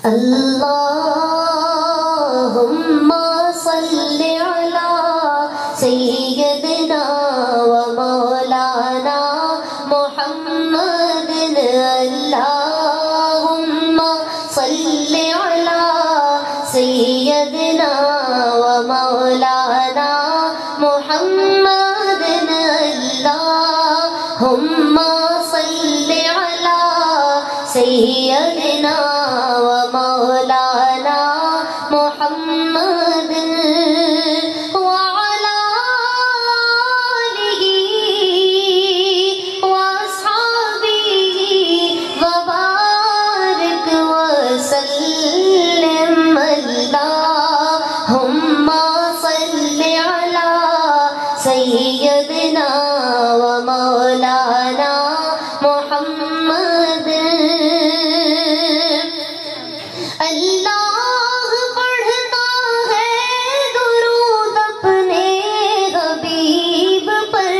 اللہم صلی علی سیدنا و مولانا محمد اللہم صلی علی سیدنا و مولانا محمد اللہم صلی علی سیدنا و مولانا محمد وعلى آلہ واصحابہ وبارک وسلم اللہم صلی علی سیدنا و مولانا محمد اللہ پڑھتا ہے درود اپنے حبیب پر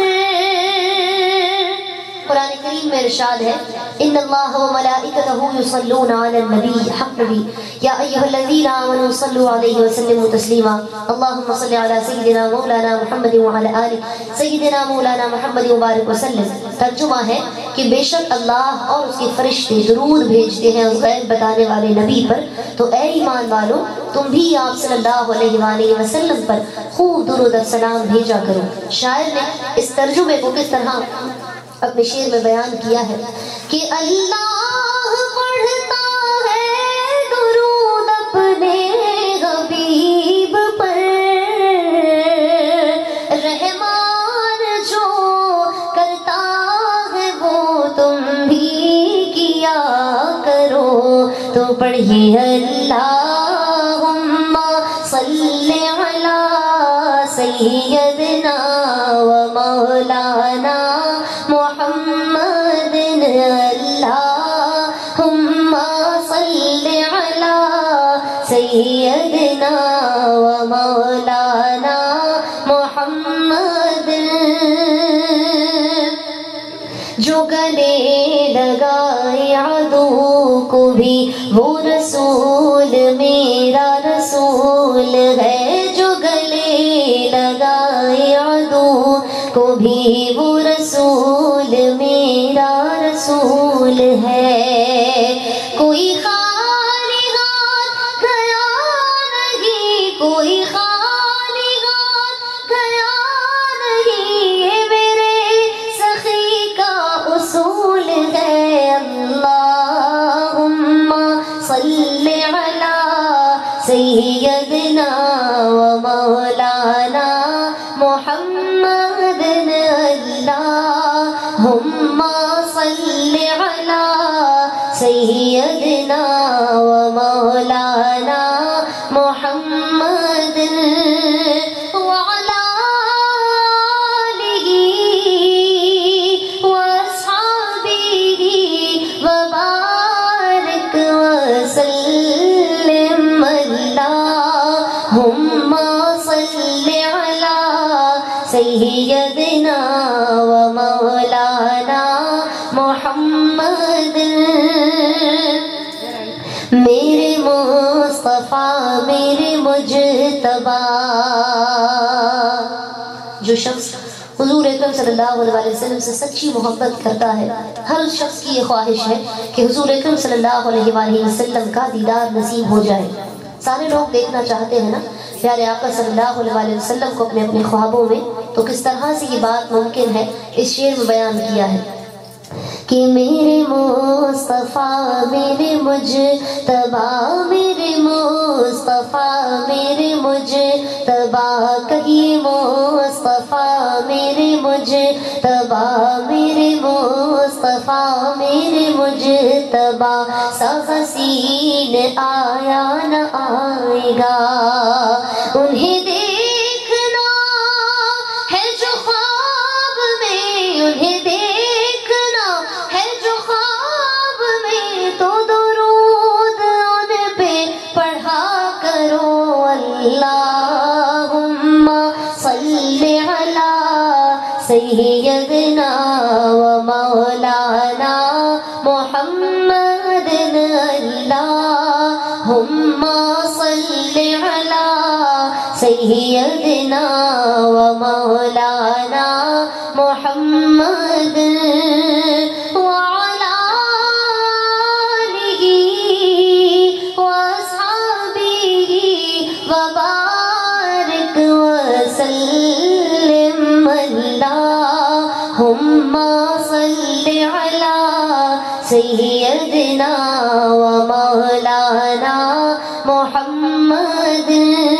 قرآن کریم میں ارشاد ہے ان اللہ و ملائکتہ یصلون علی النبی حق نبی یا ایہا الذین آمنوا صلوا علیہ وسلموا تسلیما اللہم صلی علی سیدنا مولانا محمد وعلی آلہ سیدنا مولانا محمد وبارک وسلم۔ ترجمہ ہے کہ بے شک اللہ اور اس کے فرشتے درود بھیجتے ہیں اس غیب بتانے والے نبی پر، تو اے ایمان والو تم بھی آپ صلی اللہ علیہ وآلہ وسلم پر خوب درود السلام بھیجا کرو۔ شاعر نے اس ترجمے کو کس طرح اپنے شعر میں بیان کیا ہے کہ اللہ پڑھتا ہے درود اپنے حبیب پر، رحمان جو کرتا ہے وہ تم بھی کیا کرو، تو پڑھیے اللہم صلی علی سیدنا و مولانا محمد اللہم صلی علی سیدنا و مولانا محمد۔ جو گلے لگائے عدو کو بھی وہ رسول میرا رسول ہے، جو گلے لگائے عدو کو بھی وہ رسول میرا رسول ہے۔ کوئی خالی ہاتھ گیا نہیں، کوئی خالی ہاتھ گیا نہیں، یہ میرے سخی کا اصول ہے۔ اللہم صلی علی سیدنا و مولانا محمد اللہم صلی علی سیدنا و مولانا محمد وعلی آلہ واصحابہ وبارک وسلم اللہم صلی علی سیدنا و مولانا محمد۔ میرے مصطفیٰ میرے مجتبیٰ، جو شخص حضور اکرم صلی اللہ علیہ وسلم سے سچی محبت کرتا ہے، ہر اس شخص کی یہ خواہش ہے کہ حضور اکرم صلی اللہ علیہ وسلم کا دیدار نصیب ہو جائے۔ سارے لوگ دیکھنا چاہتے ہیں نا پیارے آقا صلی اللہ علیہ وسلم کو اپنے اپنے خوابوں میں، تو کس طرح سے یہ بات ممکن ہے اس شعر میں بیان کیا ہے کہ میرے مصطفیٰ میرے مجتبیٰ، میرے مصطفیٰ میرے مجتبیٰ، کہیے مصطفیٰ میرے مجتبیٰ، میرے مصطفیٰ میرے مجتبیٰ، سا حسین آیا نہ آئے گا، انہیں دیکھنا ہے جو خواب میں، انہیں دیکھنا ہے جو خواب میں، تو درود ان پہ پڑھا کرو۔ اللہم صلی علی سیدنا و مولانا محمد، اللہ سیدنا و مولانا محمد وعلى آلہ واصحابہ وبارک وسلم اللہم صل علی سیدنا و مولانا محمد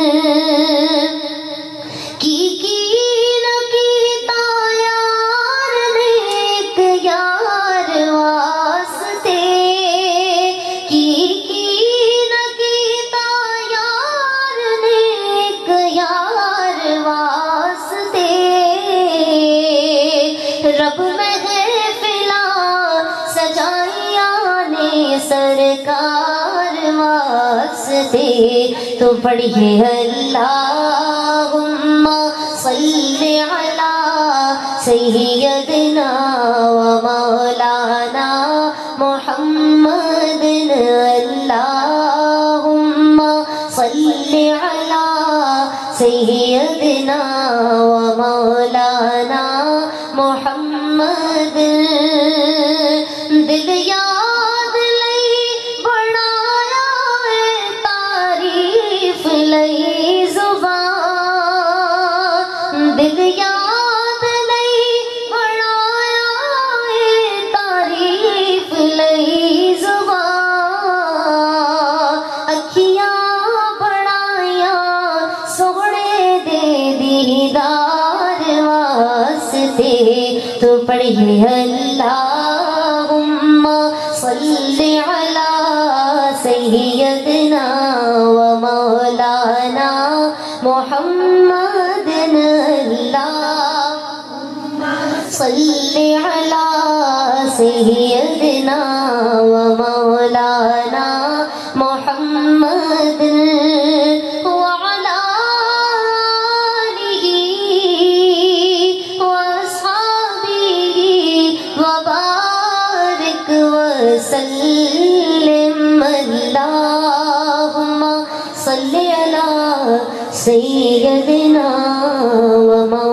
رب محفلا سجائیاں نے سرکار واسطے تو پڑھیے اللہم صلی علی سیدنا و مولانا محمد اللہم صلی علی سیدنا و مولانا محمد دل یاد لئی بڑھایا ہے تعریف لئی زبان دل یاد لئی بڑھایا ہے تعریف لئی زبان اکھیاں بڑھایا سوڑے دے دیدار واسطے تو پڑھیے اللہم صلی علی سیدنا و مولانا محمد اللہم صلی علی سیدنا و مولانا محمد وسلم اللہم صلی علی سیدنا و مولانا